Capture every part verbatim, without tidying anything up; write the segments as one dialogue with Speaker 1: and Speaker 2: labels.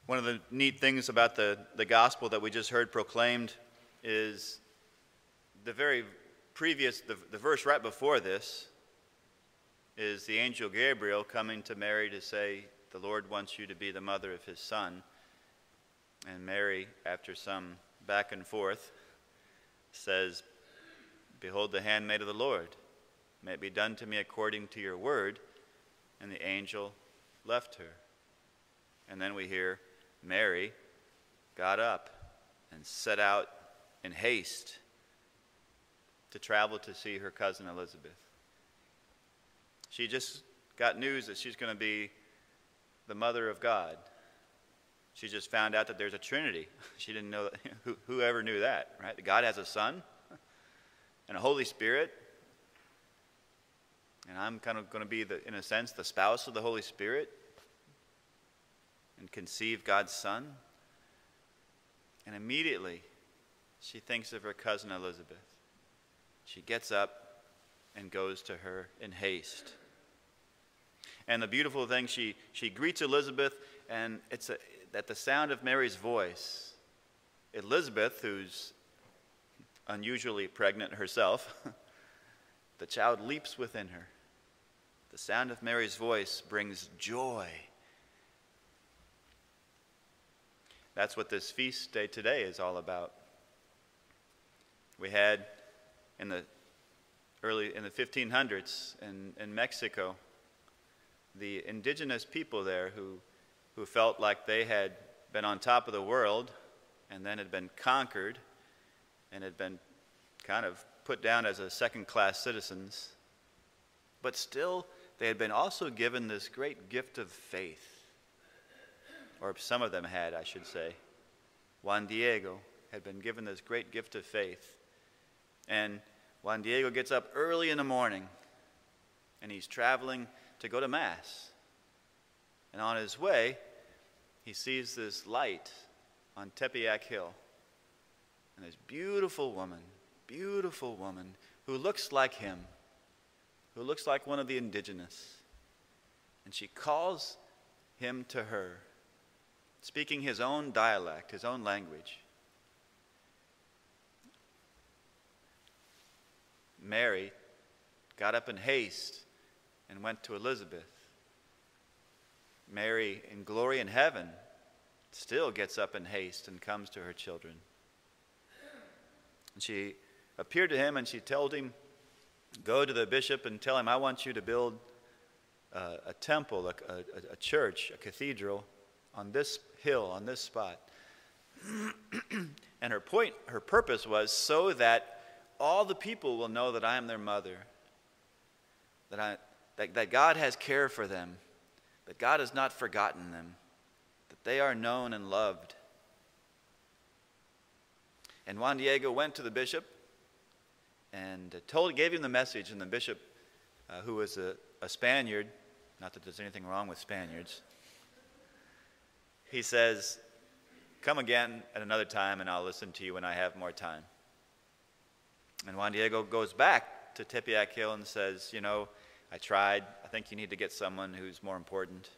Speaker 1: One of the neat things about the, the gospel that we just heard proclaimed is the very previous, the, the verse right before this is the angel Gabriel coming to Mary to say, the Lord wants you to be the mother of his son. And Mary, after some back and forth, says, behold the handmaid of the Lord. May it be done to me according to your word. And the angel left her. And then we hear Mary got up and set out in haste to travel to see her cousin Elizabeth. She just got news that she's going to be the mother of God. She just found out that there's a Trinity. She didn't know that. Who, whoever knew that, right? God has a Son and a Holy Spirit. And I'm kind of going to be, the, in a sense, the spouse of the Holy Spirit and conceive God's Son. And immediately, she thinks of her cousin Elizabeth. She gets up and goes to her in haste. And the beautiful thing, she, she greets Elizabeth, and it's a, at the sound of Mary's voice, Elizabeth, who's unusually pregnant herself, the child leaps within her. The sound of Mary's voice brings joy. That's what this feast day today is all about. We had in the early in the fifteen hundreds in, in Mexico, the indigenous people there who who felt like they had been on top of the world and then had been conquered and had been kind of put down as a second-class citizens, but still they had been also given this great gift of faith. Or some of them had, I should say. Juan Diego had been given this great gift of faith. And Juan Diego gets up early in the morning, and he's traveling to go to Mass. And on his way, he sees this light on Tepeyac Hill. And this beautiful woman, beautiful woman, who looks like him, who looks like one of the indigenous. And she calls him to her, speaking his own dialect, his own language. Mary got up in haste and went to Elizabeth. Mary, in glory in heaven, still gets up in haste and comes to her children. And she appeared to him and she told him, go to the bishop and tell him, I want you to build uh, a temple, a, a, a church, a cathedral on this hill, on this spot. And her point, her purpose was so that all the people will know that I am their mother, that, I, that, that God has care for them, that God has not forgotten them, that they are known and loved. And Juan Diego went to the bishop and told, gave him the message, and the bishop, uh, who was a, a Spaniard, not that there's anything wrong with Spaniards, he says, come again at another time and I'll listen to you when I have more time. And Juan Diego goes back to Tepeyac Hill and says, you know, I tried. I think you need to get someone who's more important,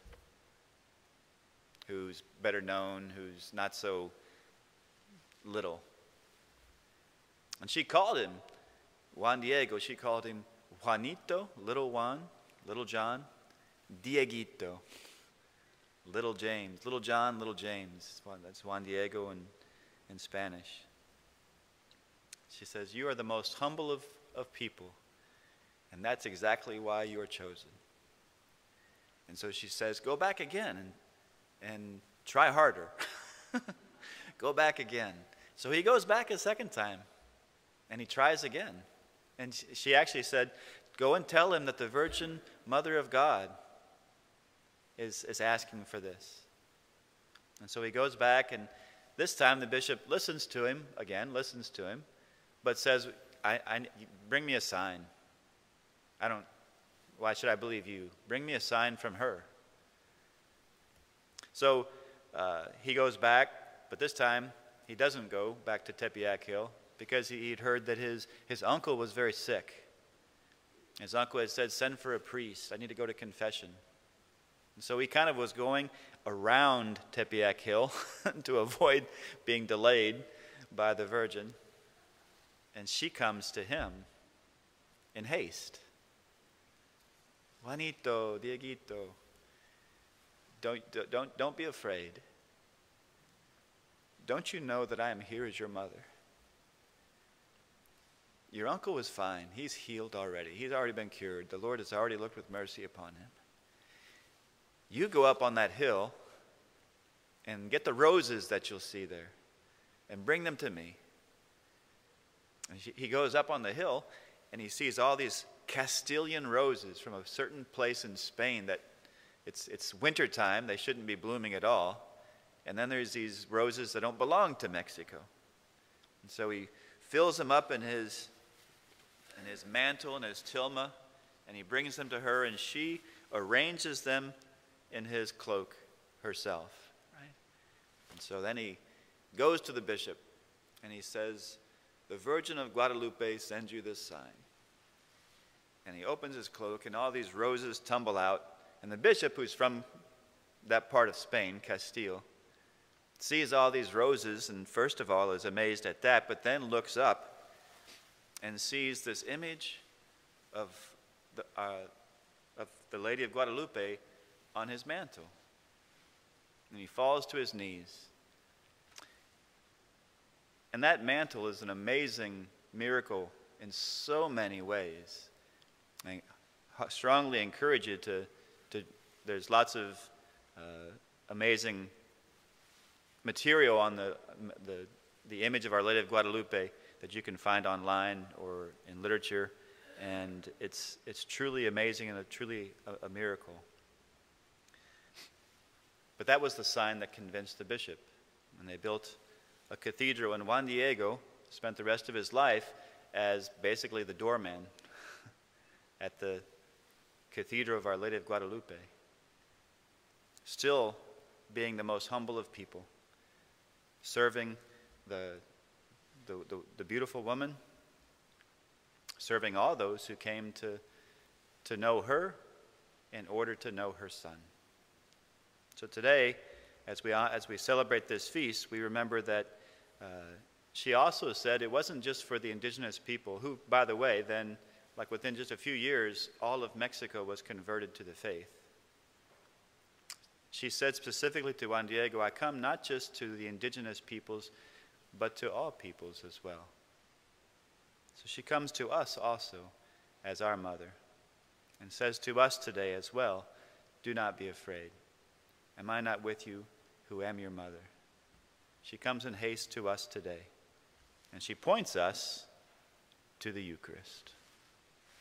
Speaker 1: who's better known, who's not so little. And she called him, Juan Diego, she called him Juanito, little Juan, little John, Dieguito, little James, little John, little James. That's Juan Diego in, in Spanish. She says, you are the most humble of, of people, and that's exactly why you are chosen. And so she says, go back again and, and try harder. Go back again. So he goes back a second time, and he tries again. And she actually said, go and tell him that the Virgin Mother of God is, is asking for this. And so he goes back, and this time the bishop listens to him, again, listens to him, but says, I, I, bring me a sign. I don't, why should I believe you? Bring me a sign from her. So uh, he goes back, but this time he doesn't go back to Tepeyac Hill because he, he'd heard that his, his uncle was very sick. His uncle had said, send for a priest. I need to go to confession. And so he kind of was going around Tepeyac Hill to avoid being delayed by the Virgin. And she comes to him in haste. Juanito, Dieguito, don't, don't, don't be afraid. Don't you know that I am here as your mother? Your uncle was fine. He's healed already. He's already been cured. The Lord has already looked with mercy upon him. You go up on that hill and get the roses that you'll see there and bring them to me. And he goes up on the hill and he sees all these Castilian roses from a certain place in Spain that it's, it's wintertime. They shouldn't be blooming at all. And then there's these roses that don't belong to Mexico. And so he fills them up in his, in his mantle and his tilma, and he brings them to her, and she arranges them in his cloak herself. Right? And so then he goes to the bishop, and he says, "The Virgin of Guadalupe sends you this sign." And he opens his cloak, and all these roses tumble out. And the bishop, who's from that part of Spain, Castile, sees all these roses, and first of all is amazed at that, but then looks up and sees this image of the, uh, of the Lady of Guadalupe on his mantle. And he falls to his knees. And that mantle is an amazing miracle in so many ways. I strongly encourage you to, to there's lots of uh, amazing material on the, the, the image of Our Lady of Guadalupe that you can find online or in literature. And it's, it's truly amazing and a, truly a, a miracle. But that was the sign that convinced the bishop. And they built a cathedral, and Juan Diego spent the rest of his life as basically the doorman at the Cathedral of Our Lady of Guadalupe, still being the most humble of people, serving the, the, the, the beautiful woman, serving all those who came to, to know her in order to know her son. So today, as we, as we celebrate this feast, we remember that uh, she also said it wasn't just for the indigenous people, who, by the way, then, like within just a few years, all of Mexico was converted to the faith. She said specifically to Juan Diego, "I come not just to the indigenous peoples, but to all peoples as well." So she comes to us also as our mother and says to us today as well, "Do not be afraid. Am I not with you who am your mother?" She comes in haste to us today, and she points us to the Eucharist.